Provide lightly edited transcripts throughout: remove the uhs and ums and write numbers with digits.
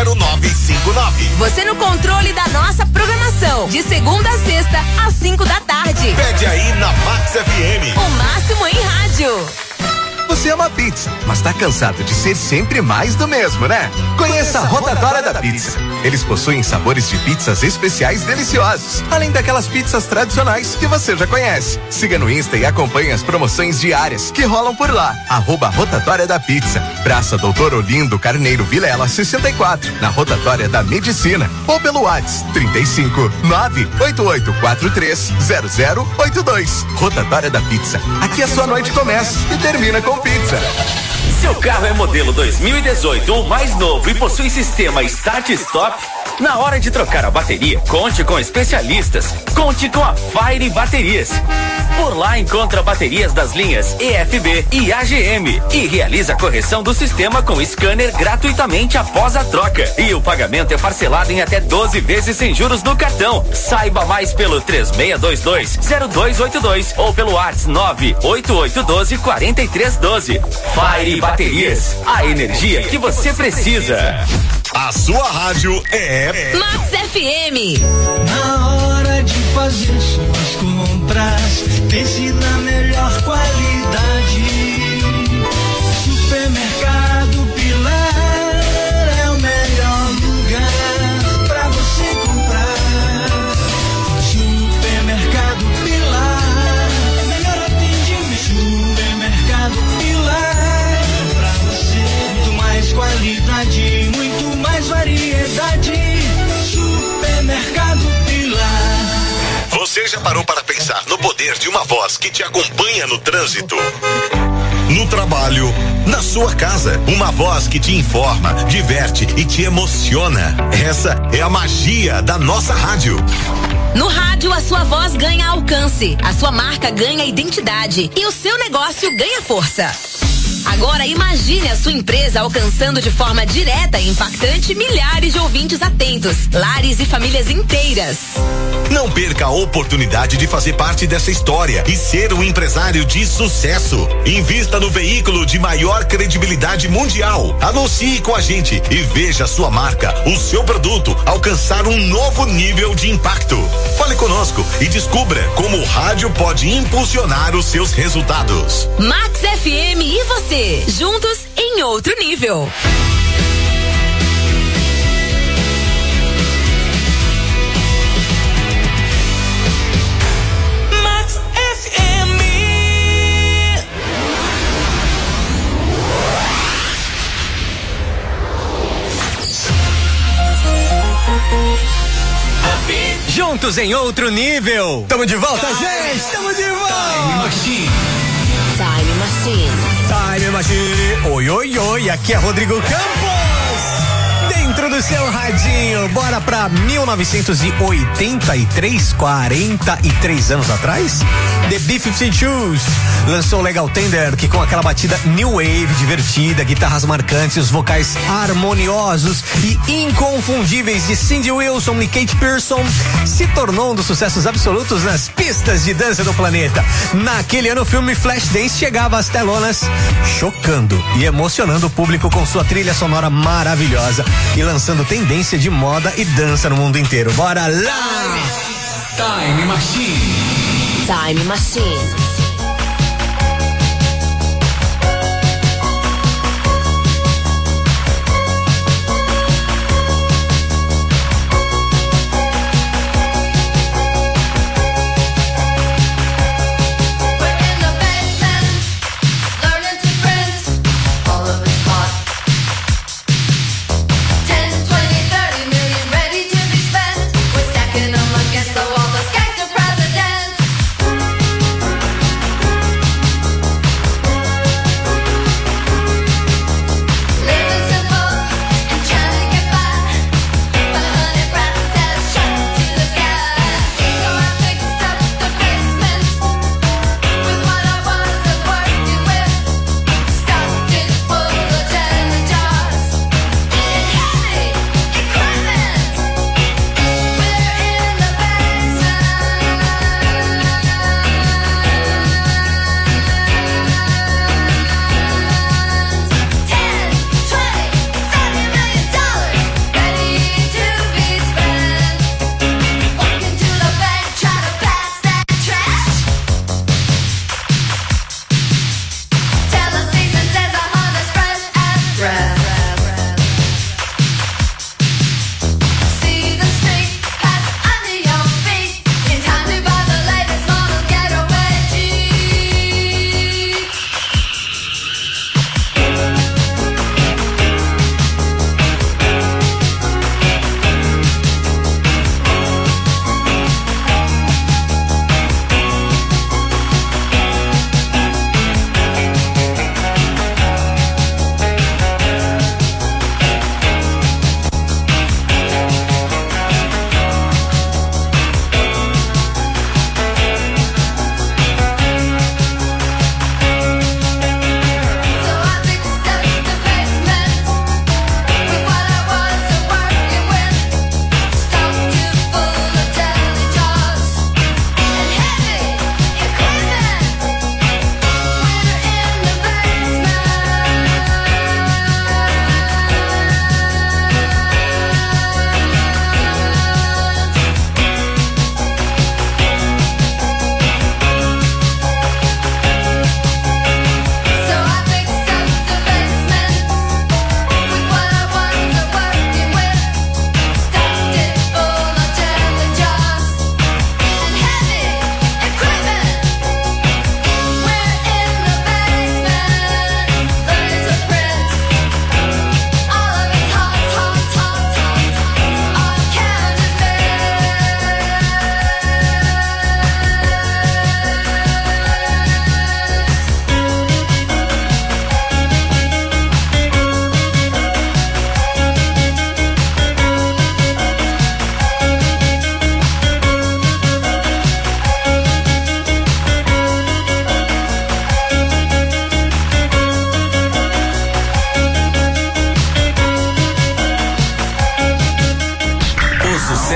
0959. Você no controle da nossa programação, de segunda a sexta, às 5 da tarde. Pede aí na Max FM. O máximo em rádio. Você ama pizza, mas tá cansado de ser sempre mais do mesmo, né? Conheça a Rotatória da Pizza. Eles possuem sabores de pizzas especiais deliciosos, além daquelas pizzas tradicionais que você já conhece. Siga no Insta e acompanhe as promoções diárias que rolam por lá. @Rotatória da Pizza, Praça Doutor Olindo Carneiro Vilela 64, na Rotatória da Medicina, ou pelo WhatsApp 35 98843 0082. Rotatória da Pizza. Aqui a sua noite começa e termina com pizza. Seu carro é modelo 2018 ou mais novo e possui sistema Start-Stop? Na hora de trocar a bateria, conte com especialistas. Conte com a Fire Baterias. Por lá encontra baterias das linhas EFB e AGM e realiza a correção do sistema com scanner gratuitamente após a troca. E o pagamento é parcelado em até 12 vezes sem juros no cartão. Saiba mais pelo 3622-0282 ou pelo WhatsApp 98812-4312. Fire Baterias, a energia que você precisa. A sua rádio é Max FM. Na hora de fazer suas compras, pense na melhor qualidade. Supermercado Pilar é o melhor lugar pra você comprar. Supermercado Pilar, melhor atendimento. Supermercado Pilar, pra você muito mais qualidade, muito mais variedade. Supermercado Pilar. Você já parou para pensar no poder de uma voz que te acompanha no trânsito? No trabalho, na sua casa, uma voz que te informa, diverte e te emociona. Essa é a magia da nossa rádio. No rádio, a sua voz ganha alcance, a sua marca ganha identidade e o seu negócio ganha força. Agora imagine a sua empresa alcançando de forma direta e impactante milhares de ouvintes atentos, lares e famílias inteiras. Não perca a oportunidade de fazer parte dessa história e ser um empresário de sucesso. Invista no veículo de maior credibilidade mundial. Anuncie com a gente e veja a sua marca, o seu produto alcançar um novo nível de impacto. Fale conosco e descubra como o rádio pode impulsionar os seus resultados. Max FM e você, juntos em outro nível. Max FM. Juntos em outro nível. Tamo de volta, gente. Tamo de volta. Time Machine. Oi, oi, oi, aqui é Rodrigo Campos. Dentro do seu radinho, bora pra 1983, 43 anos atrás. The B-52s lançou Legal Tender, que com aquela batida new wave divertida, guitarras marcantes, os vocais harmoniosos e inconfundíveis de Cindy Wilson e Kate Pearson, se tornou um dos sucessos absolutos nas pistas de dança do planeta. Naquele ano, o filme Flashdance chegava às telonas, chocando e emocionando o público com sua trilha sonora maravilhosa e lançando tendência de moda e dança no mundo inteiro. Bora lá! Time Machine. Time Machine. Against the wall, the skies are presidents.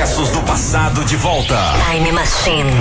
sucessos do passado de volta. Time Machine.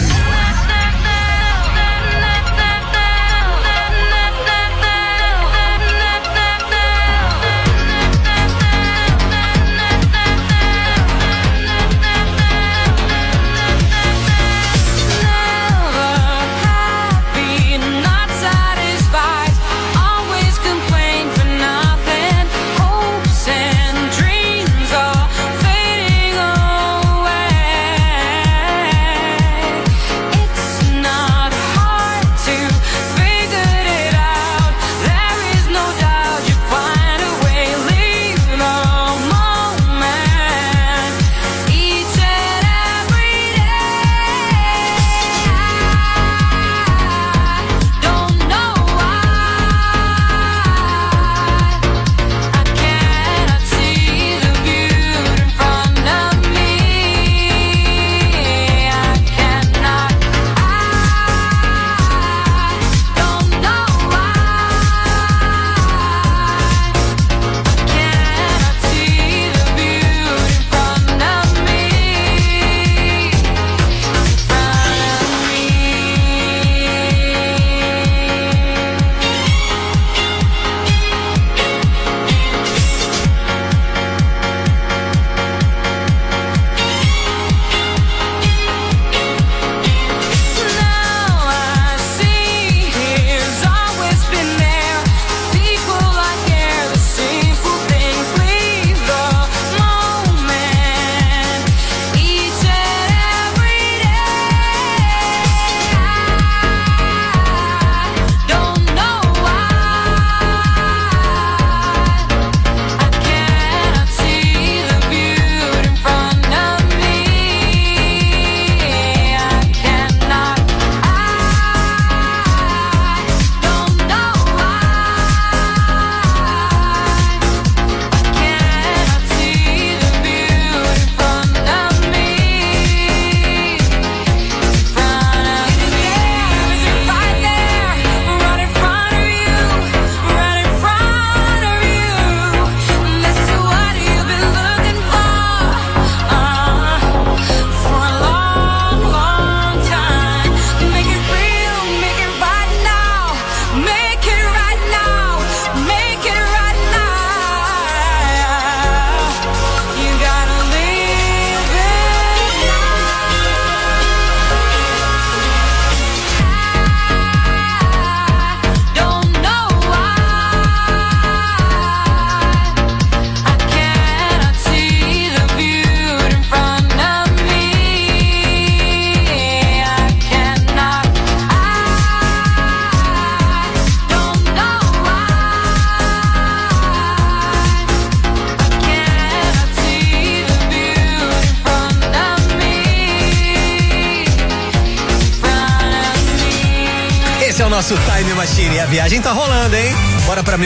Nosso Time Machine, a viagem tá rolando, hein? Bora pra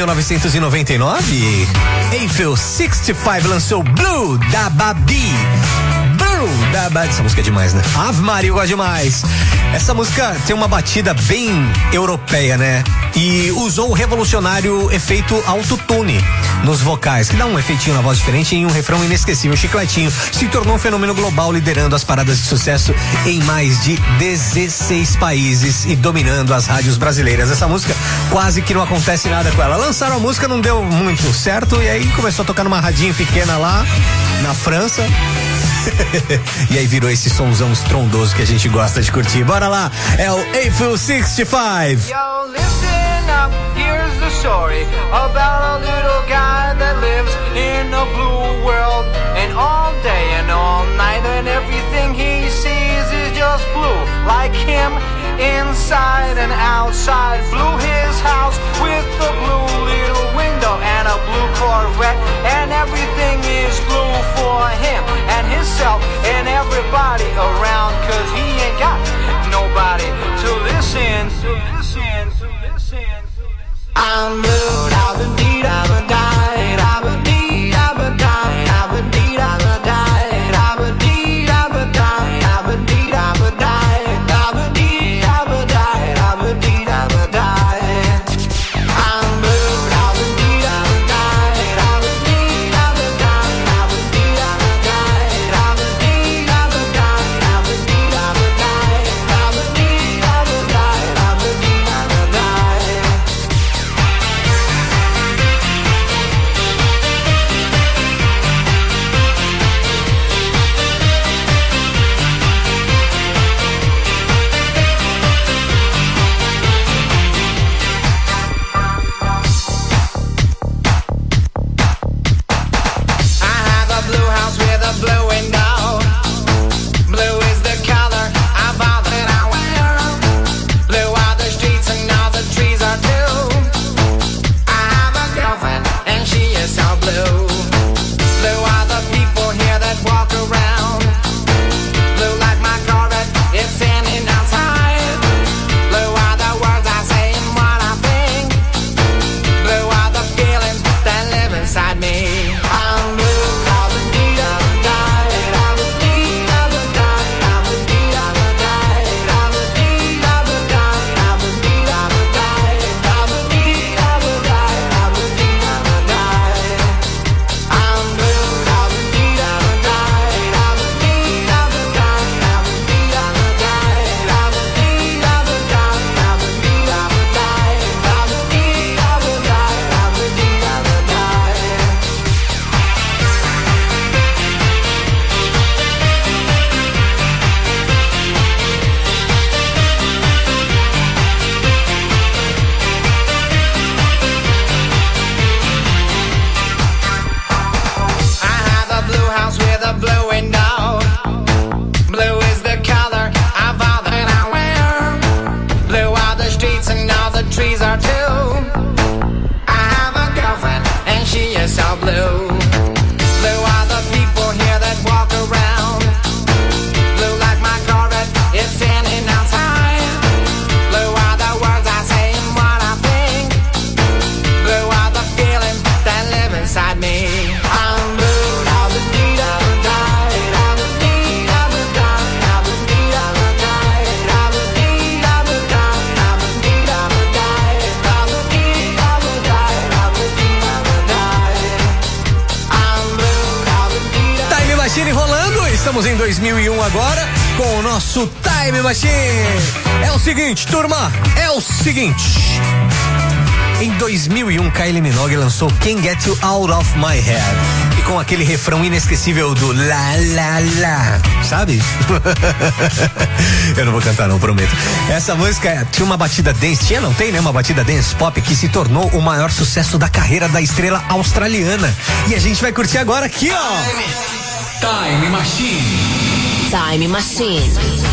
1999. Eiffel 65 lançou Blue da Babi. Blue da Babi. Essa música é demais, né? Ave Maria, eu gosto demais. Essa música tem uma batida bem europeia, né? E usou o revolucionário efeito autotune nos vocais, que dá um efeitinho na voz diferente em um refrão inesquecível. Chicletinho se tornou um fenômeno global, liderando as paradas de sucesso em mais de 16 países e dominando as rádios brasileiras. Essa música quase que não acontece nada com ela. Lançaram a música, não deu muito certo, e aí começou a tocar numa radinha pequena lá na França. E aí virou esse sonzão estrondoso que a gente gosta de curtir. Bora lá, é o Eiffel 65. Yo, listen up, here's the story about a little guy that lives in a blue world. And all day and all night and everything he sees is just blue. Like him, inside and outside. Blue his house with a blue little window and a blue Corvette. And everything is blue for him and himself and everybody around. Cause he ain't got nobody to listen. I'm blue, I've been deed, I've been died, I've been deed, I've been died, I've been deed, I've been died, I've been deed, I've been died, I've been deed, I've been died, I've been deed, I've been died, I've been deed, I've been died. I'm blue, I've been deed, I've been died, I've been deed, I've been died, I've been deed, I've been died, I've been deed, Machine rolando, estamos em 2001 agora com o nosso Time Machine. É o seguinte, turma, em 2001, Kylie Minogue lançou Can't Get You Out of My Head. E com aquele refrão inesquecível do La La La, sabe? Eu não vou cantar não, prometo. Essa música tinha uma batida dance, não tem, né? Uma batida dance pop que se tornou o maior sucesso da carreira da estrela australiana. E a gente vai curtir agora aqui, ó. Time Machine. Time Machine.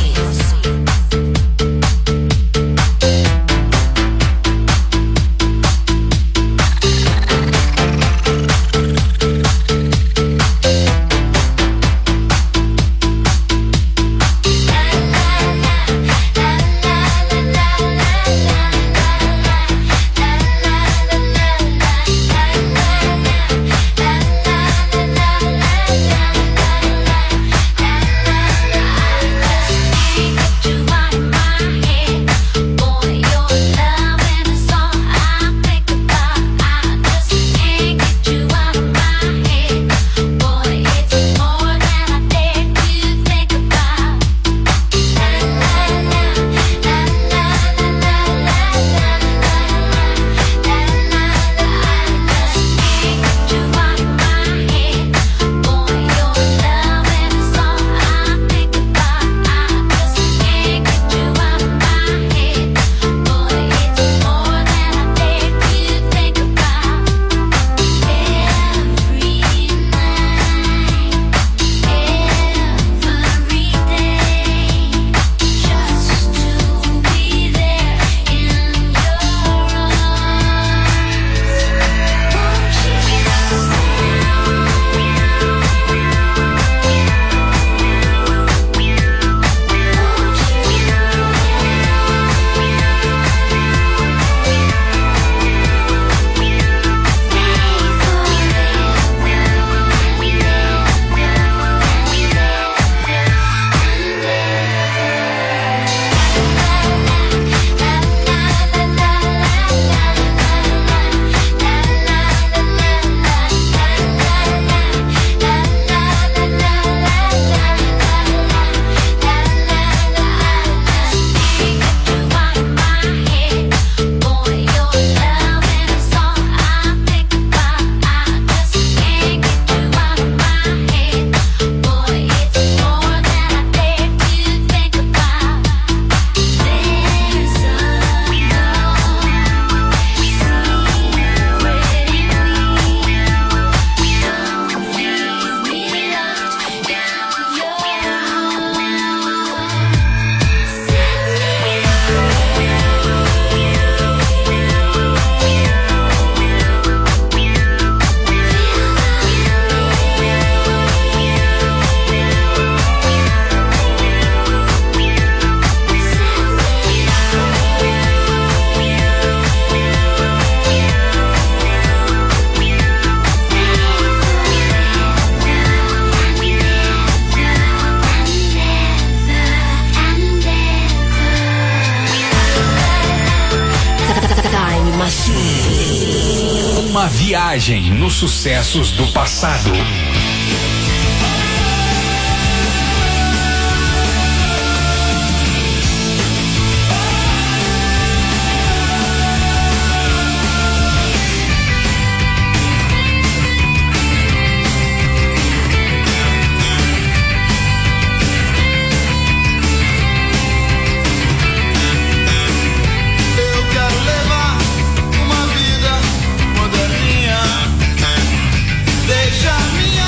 Uma viagem nos sucessos do passado. Deixa minha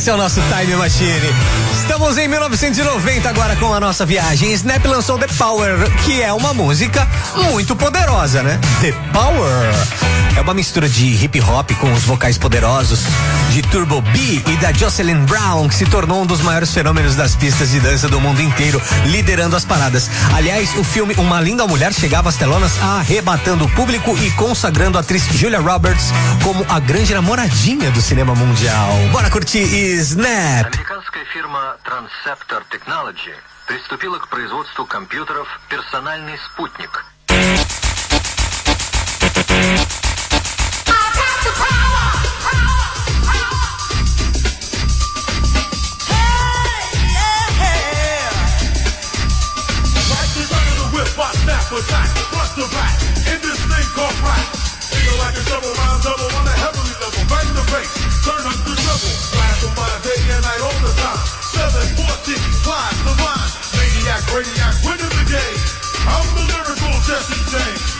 Esse é o nosso Time Machine. Estamos em 1990 agora com a nossa viagem. Snap lançou The Power, que é uma música muito poderosa, né? The Power é uma mistura de hip hop com os vocais poderosos de Turbo B e da Jocelyn Brown, que se tornou um dos maiores fenômenos das pistas de dança do mundo inteiro, liderando as paradas. Aliás, o filme Uma Linda Mulher chegava às telonas arrebatando o público e consagrando a atriz Julia Roberts como a grande namoradinha do cinema mundial. Bora curtir Snap! Американская фирма Transceptor Technology приступила к производству компьютеров «Персональный спутник». Attack, front to back, in this thing called rap. Feel like a double round double on a heavenly level. Bang the bass, turn up the treble. Blast on my day and night all the time. 714, flies the line. Maniac, radiac, winning the game. I'm the lyrical Jesse James.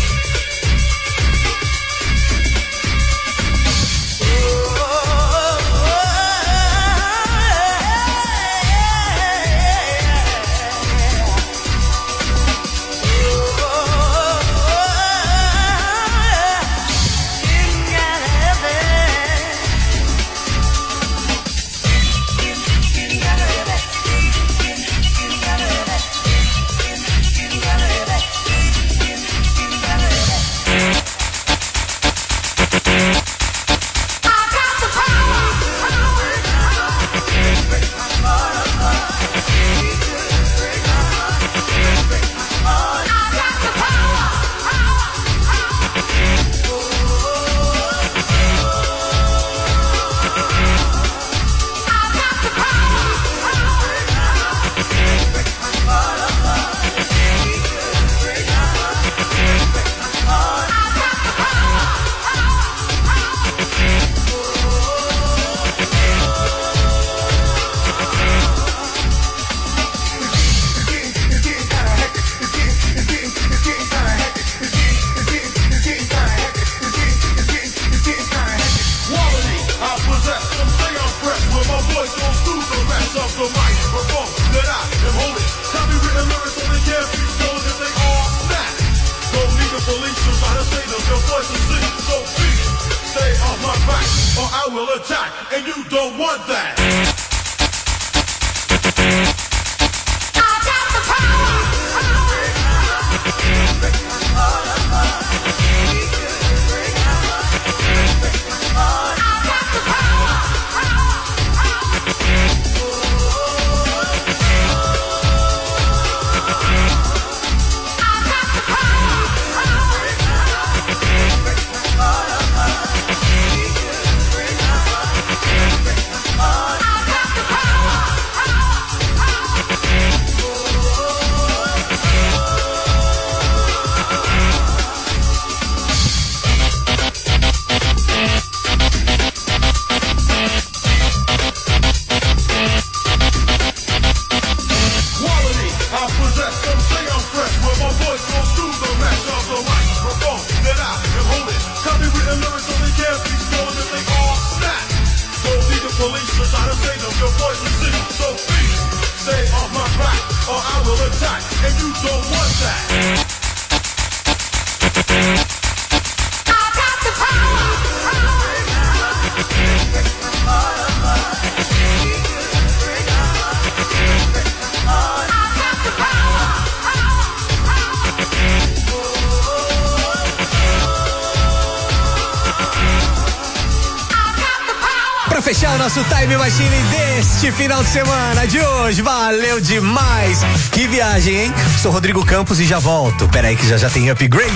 Fechar o nosso Time Machine deste final de semana de hoje. Valeu demais. Que viagem, hein? Sou Rodrigo Campos e já volto. Pera aí que já tem upgrade.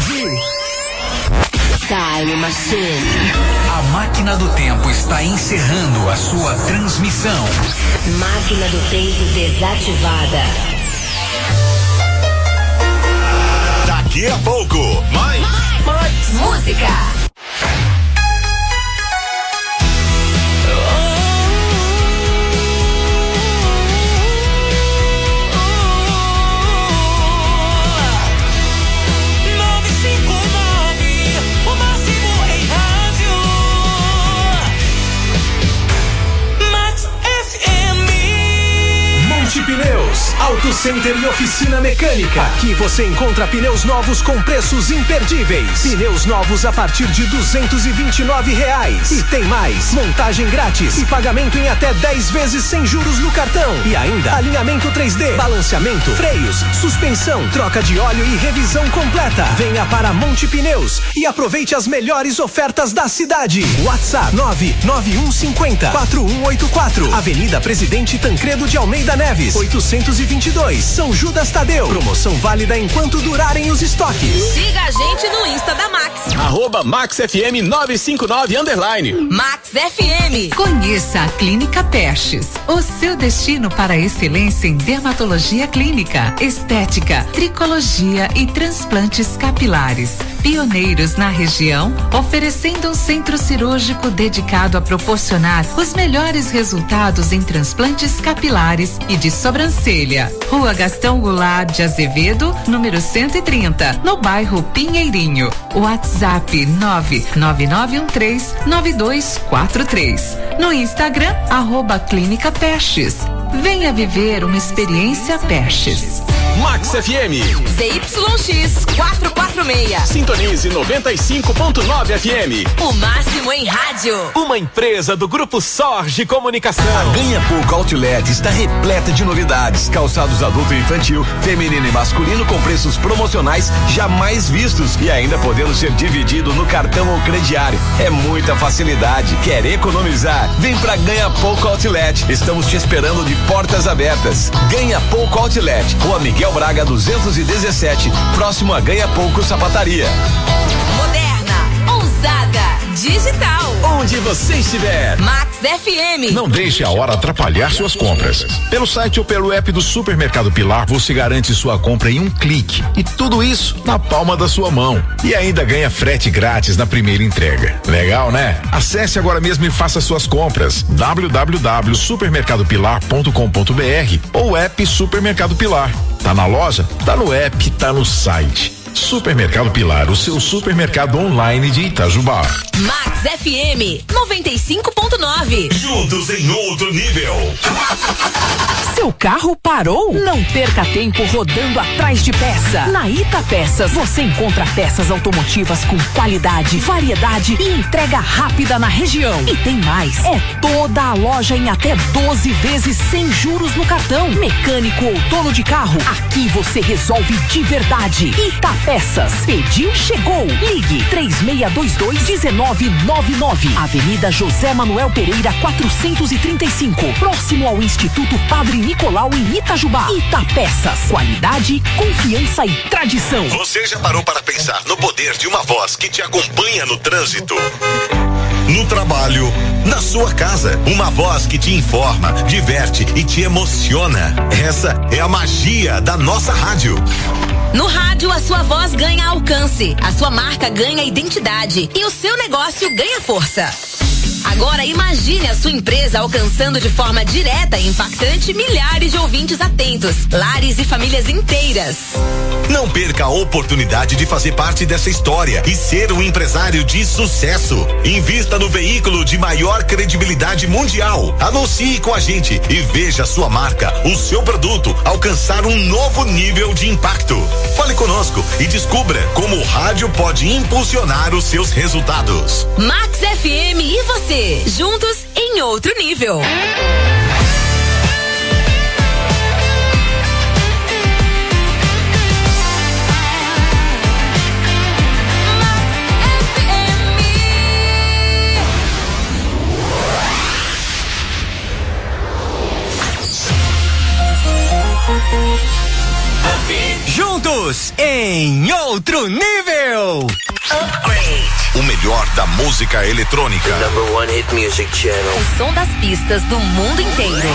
Time Machine. A máquina do tempo está encerrando a sua transmissão. Máquina do tempo desativada. Daqui a pouco, mais música. Max Center e Oficina Mecânica. Aqui você encontra pneus novos com preços imperdíveis. Pneus novos a partir de R$229. E tem mais, montagem grátis e pagamento em até 10 vezes sem juros no cartão. E ainda alinhamento 3D, balanceamento, freios, suspensão, troca de óleo e revisão completa. Venha para Monte Pneus e aproveite as melhores ofertas da cidade. WhatsApp 99150-4184. Avenida Presidente Tancredo de Almeida Neves, 822, São Judas Tadeu. Promoção válida enquanto durarem os estoques. Siga a gente no Insta da Max. @MaxFM 959_. Max FM. Conheça a Clínica Perches, o seu destino para a excelência em dermatologia clínica, estética, tricologia e transplantes capilares. Pioneiros na região, oferecendo um centro cirúrgico dedicado a proporcionar os melhores resultados em transplantes capilares e de sobrancelha. Rua Gastão Goulart de Azevedo, número 130, no bairro Pinheirinho. WhatsApp 999139243. No Instagram, @Clínica Perches. Venha viver uma experiência Perches. Max FM. ZYX 446. Sintonize 95.9 FM. O máximo em rádio. Uma empresa do Grupo Sorge Comunicação. A Ganha Pouco Outlet está repleta de novidades. Calçados adulto e infantil, feminino e masculino com preços promocionais jamais vistos e ainda podendo ser dividido no cartão ou crediário. É muita facilidade. Quer economizar? Vem pra Ganha Pouco Outlet. Estamos te esperando de portas abertas. Ganha Pouco Outlet. Rua Miguel Braga 217, próximo a Ganha Pouco Sapataria. Moderna, ousada, digital. Onde você estiver. Max FM. Não deixe a hora atrapalhar suas compras. Pelo site ou pelo app do Supermercado Pilar, você garante sua compra em um clique. E tudo isso na palma da sua mão. E ainda ganha frete grátis na primeira entrega. Legal, né? Acesse agora mesmo e faça suas compras. www.supermercadopilar.com.br ou app Supermercado Pilar. Tá na loja? Tá no app, tá no site. Supermercado Pilar, o seu supermercado online de Itajubá. Max FM 95.9. Juntos em outro nível. Seu carro parou? Não perca tempo rodando atrás de peça. Na Ita Peças você encontra peças automotivas com qualidade, variedade e entrega rápida na região. E tem mais, é toda a loja em até 12 vezes sem juros no cartão. Mecânico ou dono de carro, aqui você resolve de verdade. Ita Peças, pediu, chegou. Ligue 3622-1999. Avenida José Manuel Pereira 435, próximo ao Instituto Padre Nicolau em Itajubá. Ita Peças, qualidade, confiança e tradição. Você já parou para pensar no poder de uma voz que te acompanha no trânsito? No trabalho, na sua casa, uma voz que te informa, diverte e te emociona. Essa é a magia da nossa rádio. No rádio, a sua voz ganha alcance, a sua marca ganha identidade e o seu negócio ganha força. Agora imagine a sua empresa alcançando de forma direta e impactante milhares de ouvintes atentos, lares e famílias inteiras. Não perca a oportunidade de fazer parte dessa história e ser um empresário de sucesso. Invista no veículo de maior credibilidade mundial. Anuncie com a gente e veja a sua marca, o seu produto alcançar um novo nível de impacto. Fale conosco e descubra como o rádio pode impulsionar os seus resultados. Max FM e você, juntos em outro nível. Juntos em outro nível. Upgrade. O melhor da música eletrônica. #1 Hit Music Channel. O som das pistas do mundo inteiro.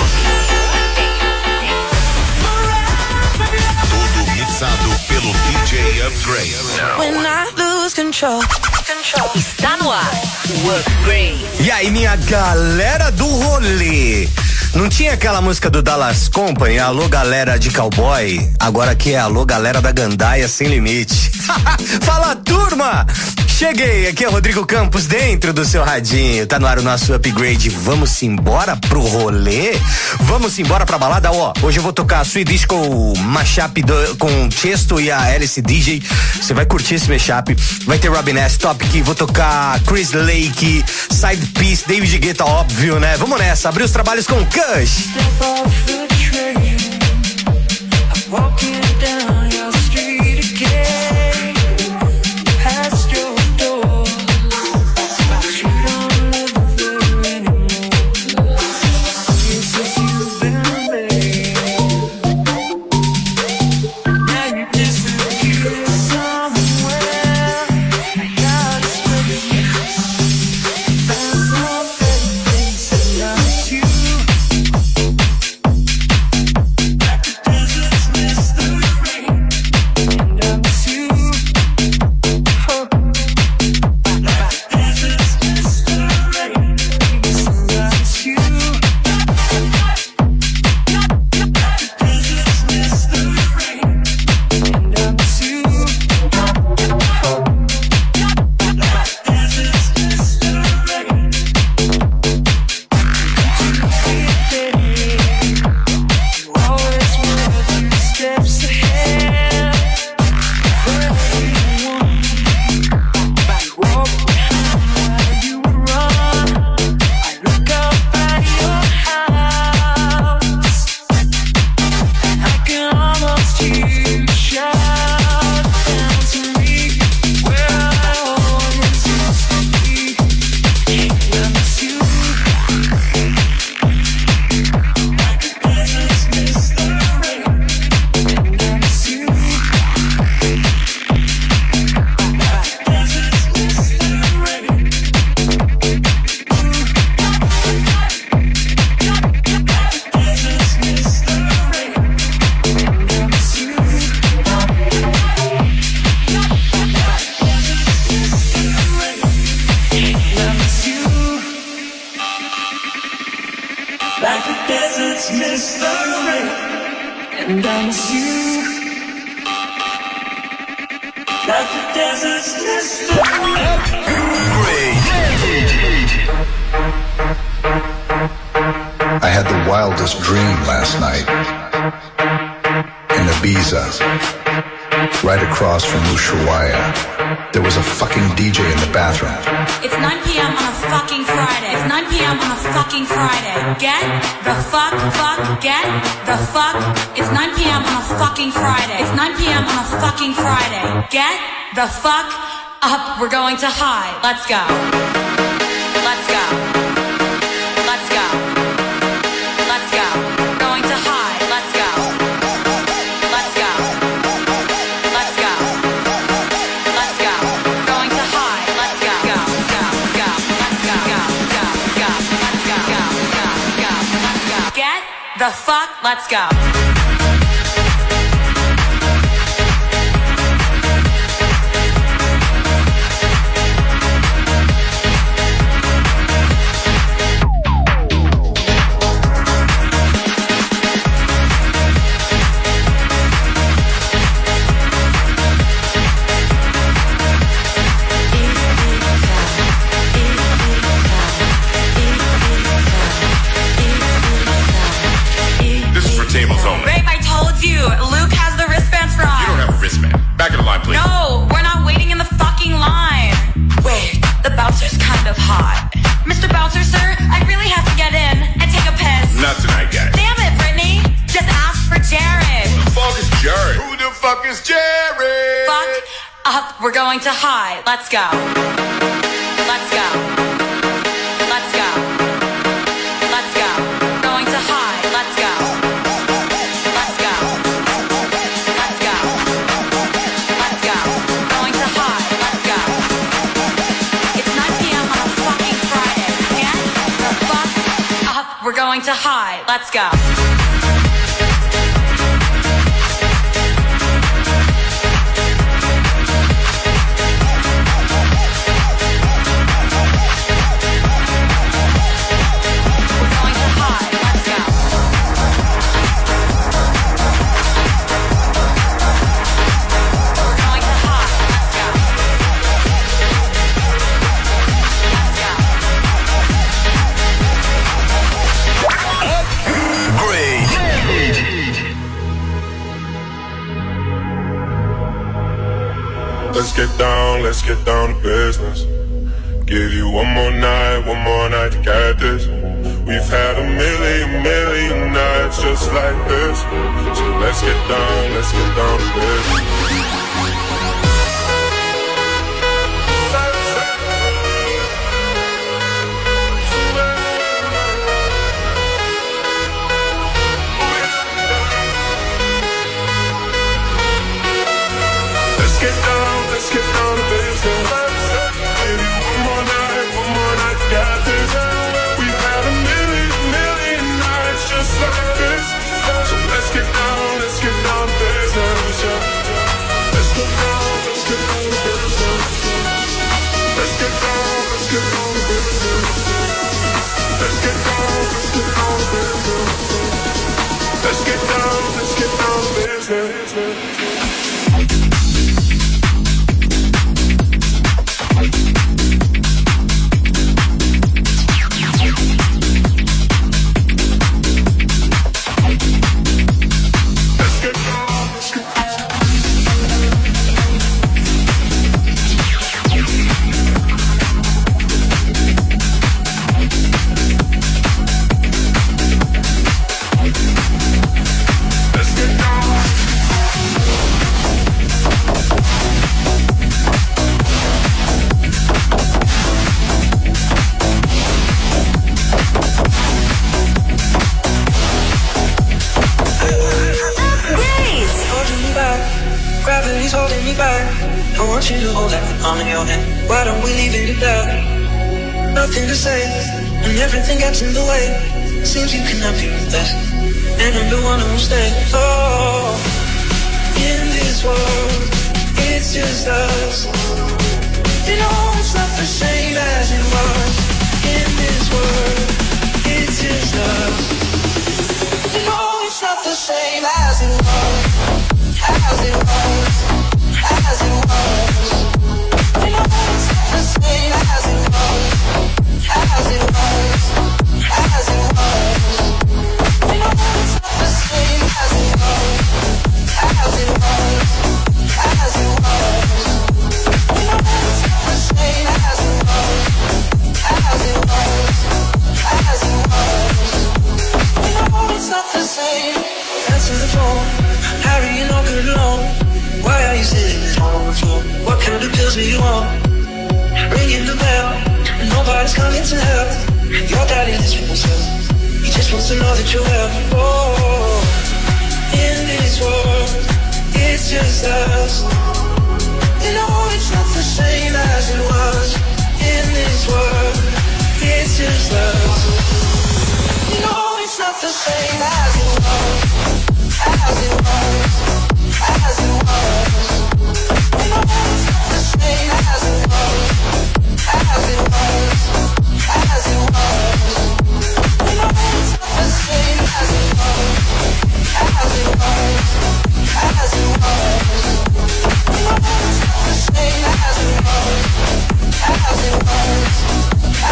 Tudo mixado pelo DJ Upgrade. When I lose control. Está no ar. O Upgrade. E aí, minha galera do rolê. Não tinha aquela música do Dallas Company, alô galera de cowboy? Agora aqui é alô galera da gandaia sem limite. Fala, turma! Cheguei, aqui é Rodrigo Campos dentro do seu radinho. Tá no ar o nosso upgrade. Vamos embora pro rolê? Vamos embora pra balada? Ó, hoje eu vou tocar Sweet Disco mashup com Chesto e a Alice DJ. Você vai curtir esse mashup. Vai ter Robin S, Top Key, vou tocar Chris Lake, Side Piece, David Guetta, óbvio, né? Vamos nessa, abrir os trabalhos com Kush. I had the wildest dream last night. In Ibiza, right across from Ushuaia, there was a fucking DJ in the bathroom. It's 9 p.m. on a fucking Friday. It's 9 p.m. on a fucking Friday. Get the fuck, get the fuck. It's 9 p.m. on a fucking Friday. It's 9 p.m. on a fucking Friday. Get the fuck up. We're going to high. Let's go. Let's go. Let's go. Let's go. Going to high. Let's go. Let's go. Let's go. Let's go. Going to high. Let's go. Go. Go. Go. Let's go. Go. Go. Go. Let's go. Go. Go. Go. Let's go. Get the fuck. Let's go. Tables only. Babe, I told you, Luke has the wristbands for us. You don't have a wristband. Back in the line, please. No, we're not waiting in the fucking line. Wait, the bouncer's kind of hot. Mr. Bouncer, sir, I really have to get in and take a piss. Not tonight, guys. Damn it, Brittany. Just ask for Jared. Who the fuck is Jared? Who the fuck is Jared? Fuck up. We're going to high. Let's go. Let's go. Let's go. Let's go. Going to high. Let's go. Let's go. Let's go. Let's go. Going to high. Let's go. It's 9 p.m. on a fucking Friday. Get the fuck up. We're going to high. Let's go. let's get down to business. Give you one more night to get this. We've had a million nights just like this. So let's get down to business. Let's get down to business. Give you one more night, got this. We've had a million nights just like this. So let's get down to business. Let's get down to business. Let's get down to business. Let's get down to business. Let's get down to business. You to hold that palm in your hand. Why don't we leave it at that? Nothing to say, and everything gets in the way. Seems you cannot be with us, and I'm the one who will stay. Oh, in this world, it's just us. You know it's not the same as it was. In this world, it's just us. You know it's not the same as it was. As it was. As it was, you know it's not the same as it was. As it was, as it was, you know it's not the same as it was. As it was, as it was, you know it's not the same as it was. As it was, as it was, you know it's not the same. Answer the phone, Harry, you're not good alone. Why are you sitting on the floor? What kind of pills do you want? Ringing the bell, and nobody's coming to help. Your daddy lives with himself. He just wants to know that you're well. Oh, in this world, it's just us. You know it's not the same as it was. In this world, it's just us. You know it's not the same as it was. As it was. As it was, you know it's not the same as it was. As it was, as it was, you know it's not the same as it was. As it was, as it was, you know it's not the same as it was. As it was,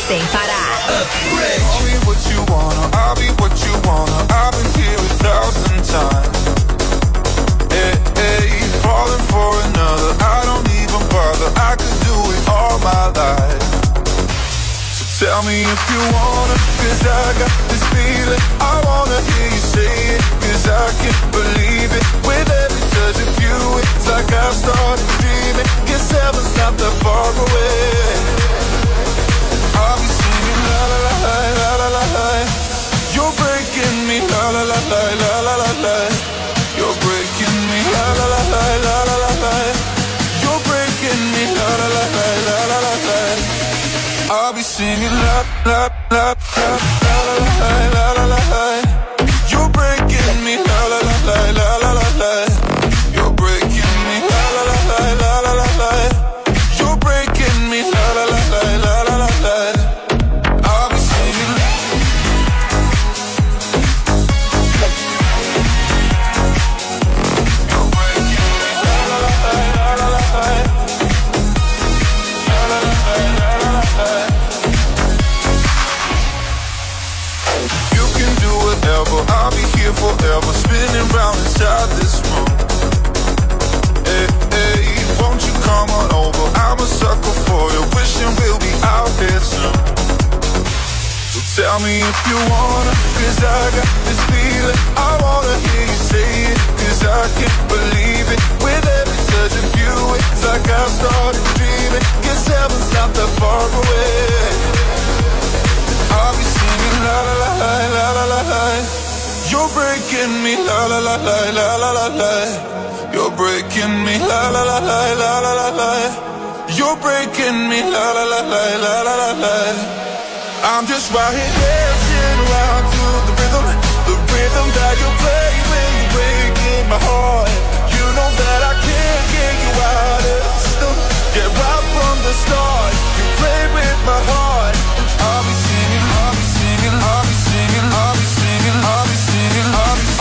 sem parar. Tell me what you wanna, I'll be what you wanna. I've been here 1,000 times. Hey, hey, falling for another, I don't even bother. I could do it all my life. So tell me if you wanna, 'cause I got this feeling. I wanna hear you say it, 'cause I can't believe it. With every touch of you, it's like I've started dreaming. 'Cause heaven's not that far away. I'll be singing la la la la la la la. You're breaking me la la la la la la la la. You're breaking me la la la la la la la la. You're breaking me la la la la la la la la. I'll be singing la la la la la la la la la la. You're breaking me la la la la la la la la. You're breaking me la la la la la la la la. You're breaking me la la la la la la la la. I'll be singing. You're breaking me la la la la la la la. La la la la la la la. You can do whatever, I'll be here forever, spinning round inside this room. Hey, hey, won't you come on over? I'm a sucker for you, wishing we'll be out here soon. So tell me if you wanna, 'cause I got this feeling. I wanna hear you say it, 'cause I can't believe it. With every touch of you, it's like I've started dreaming. 'Cause heaven's not that far away. I'll be singing la la la la la la la la. You're breaking me la la la la la la la la. You're breaking me la la la la la la la la. You're breaking me la la la la la la la la. I'm just right here dancing around to the rhythm that you play when you're breaking my heart. You know that I can't get you out of the system. Yeah, right from the start, you play with my heart. I'll be singing, I'll be singing, I'll be singing, I'll be singing, I'll be singing, I'll be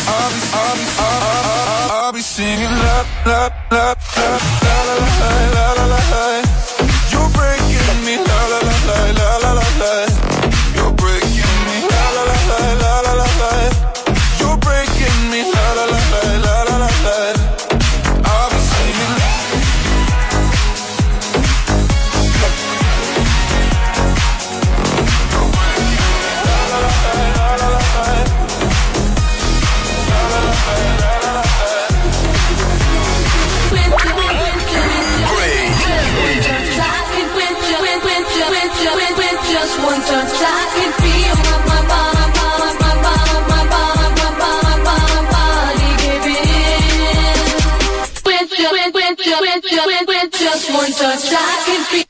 singing la la la la la la la la la la. You're breaking me la la la la la la la la. You're breaking me la la la la la la la la. You're breaking me la la la la la la la la. I'll be singing. Just one touch, I can feel my body giving in. With just one touch, I can feel.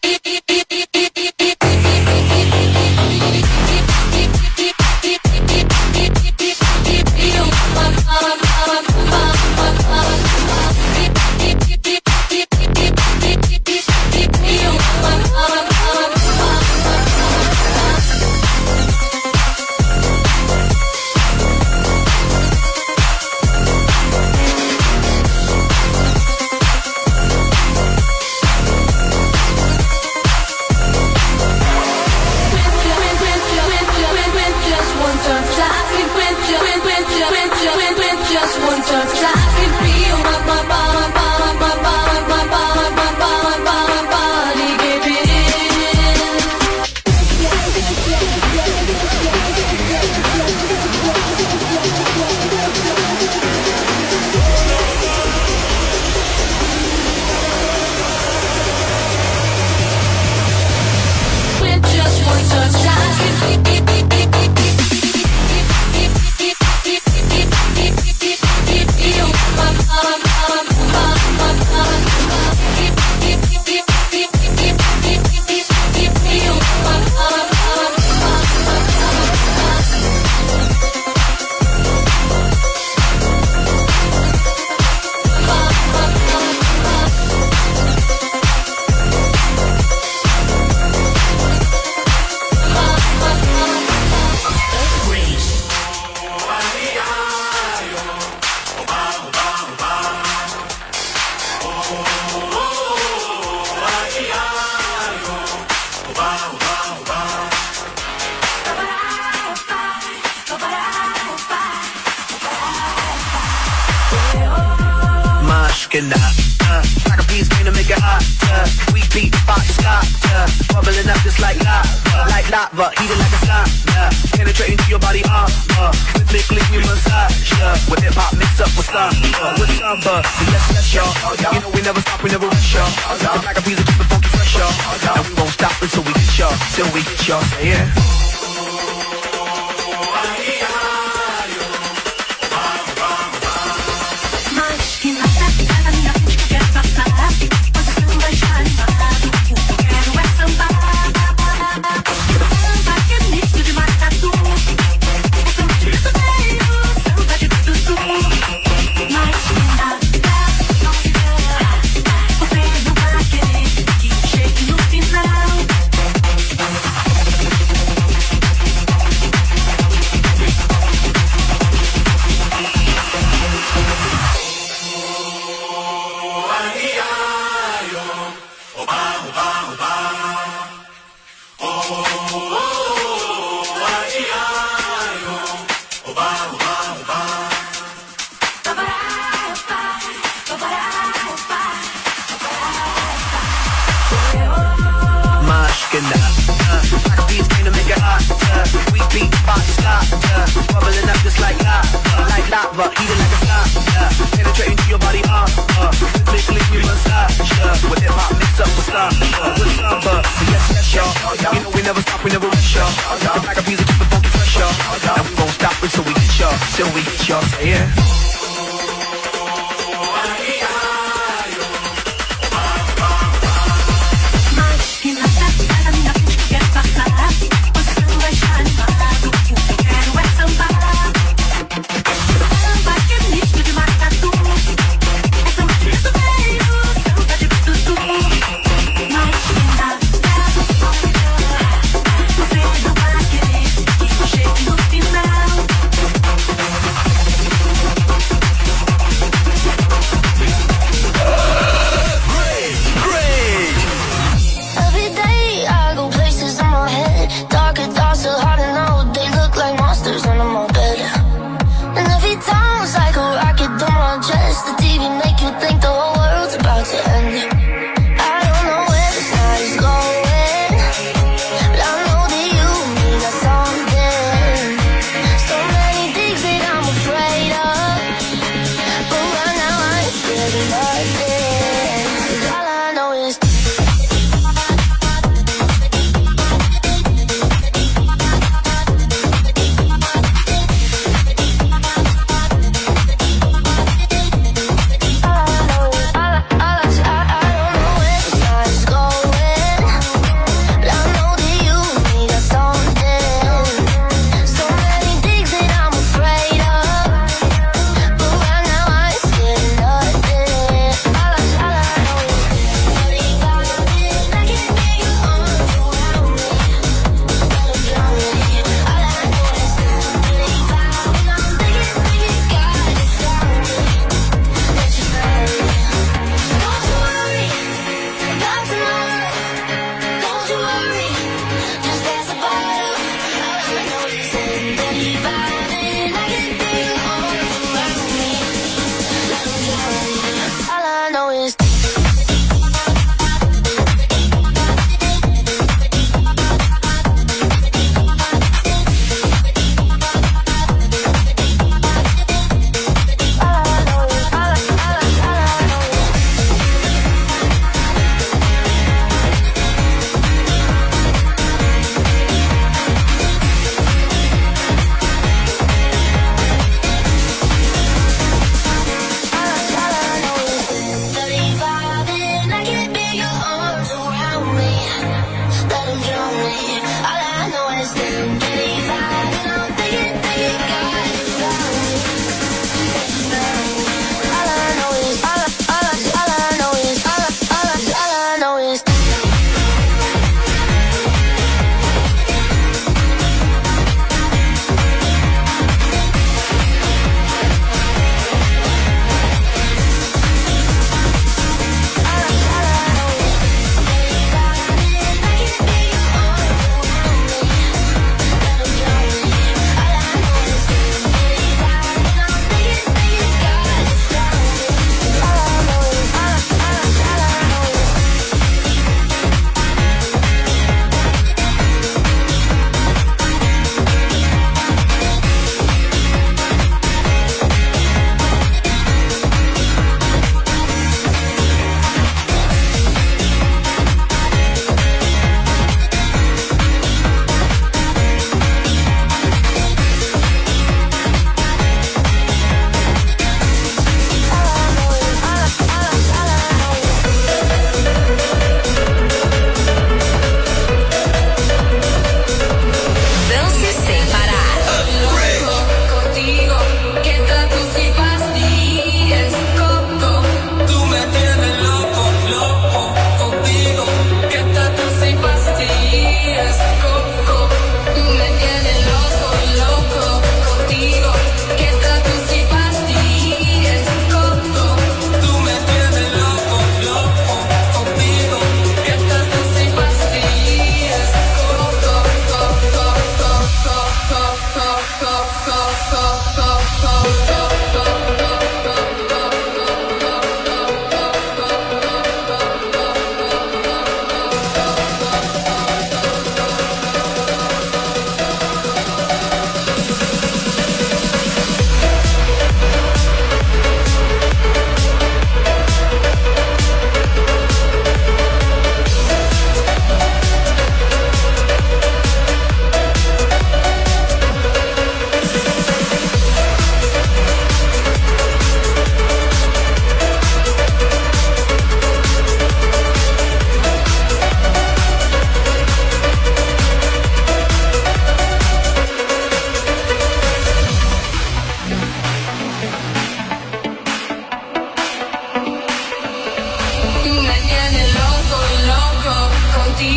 Moshkin, like a piece to make it hot. We beat box stop, bubbling up just like lava, heating like a slime. Penetrating to your body, rhythmically we massage. With hip hop mix up with samba. Yes, y'all. You know we never stop, we never rest, y'all. Like a piece of keep it funky fresh, y'all. And we won't stop until we get y'all. Till we get y'all, say yeah.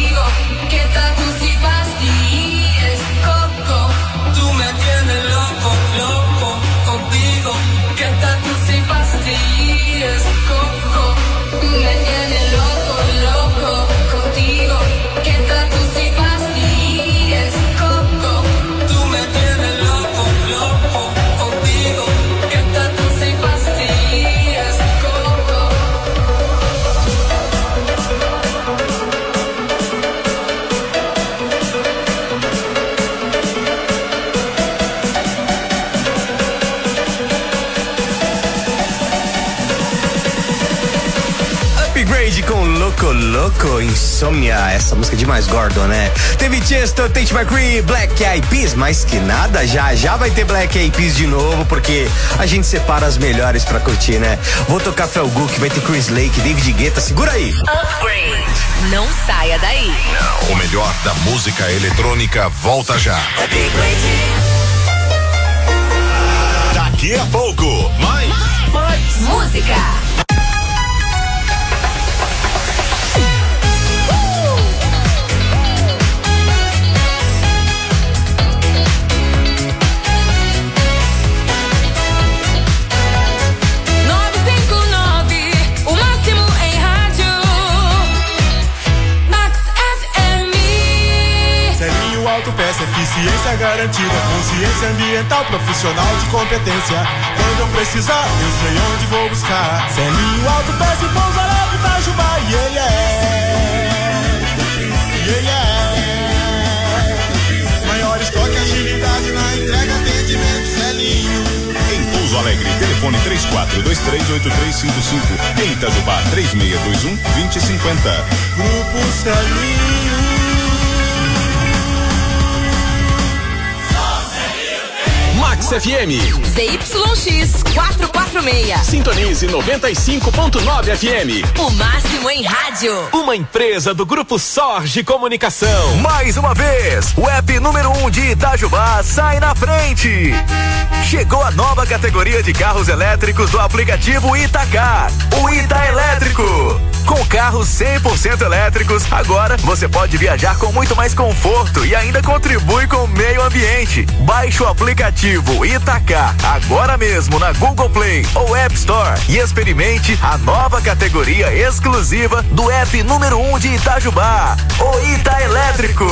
contigo. ¿Qué tal tú si pastillas, coco? Tú me tienes loco, loco contigo. ¿Qué tal tú si pastillas, coco? Tú me tienes loco, loco contigo. ¿Qué tal tú si pastillas, coco? Tú me tienes loco, loco contigo. ¿Qué tal tú si pastillas, coco? Upgrade com Loco Loco, Insomnia, essa música é demais, Gordon, né? Teve Chesto, Tate McCree, Black Eyed Peas, mais que nada, já vai ter Black Eyed Peas de novo, porque a gente separa as melhores pra curtir, né? Vou tocar Felguk, vai ter Chris Lake, David Guetta, segura aí. Upgrade, não saia daí. O melhor da música eletrônica volta já. Daqui a pouco, mais música. Peça, eficiência garantida, consciência ambiental, profissional de competência. Quando eu precisar, eu sei onde vou buscar. Celinho Autopeça e Pouso Alegre, Itajubá, maior estoque, agilidade na entrega, atendimento, Celinho. Em Pouso Alegre, telefone 34238355. Em Itajubá, 3621-2050. Grupo Celinho. Max FM. ZYX 446. Sintonize 95.9 FM. O máximo em rádio. Uma empresa do Grupo Sorge Comunicação. Mais uma vez, o app número 1 de Itajubá sai na frente. Chegou a nova categoria de carros elétricos do aplicativo Itacar, o Ita Elétrico. Com carros 100% elétricos, agora você pode viajar com muito mais conforto e ainda contribui com o meio ambiente. Baixe o aplicativo Itacar agora mesmo na Google Play ou App Store e experimente a nova categoria exclusiva do app número 1 de Itajubá, o Ita Elétrico.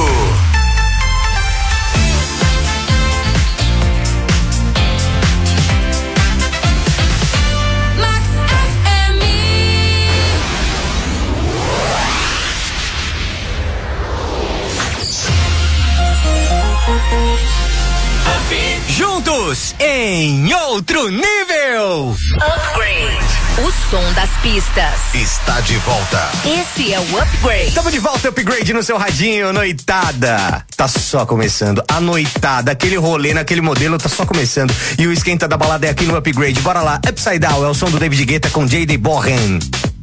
Juntos em outro nível. Upgrade, o som das pistas. Está de volta. Esse é o Upgrade. Tamo de volta, Upgrade no seu radinho, noitada. Tá só começando, a noitada, aquele rolê naquele modelo tá só começando. E o esquenta da balada é aqui no Upgrade. Bora lá, Upside Down é o som do David Guetta com J.D. Bohan.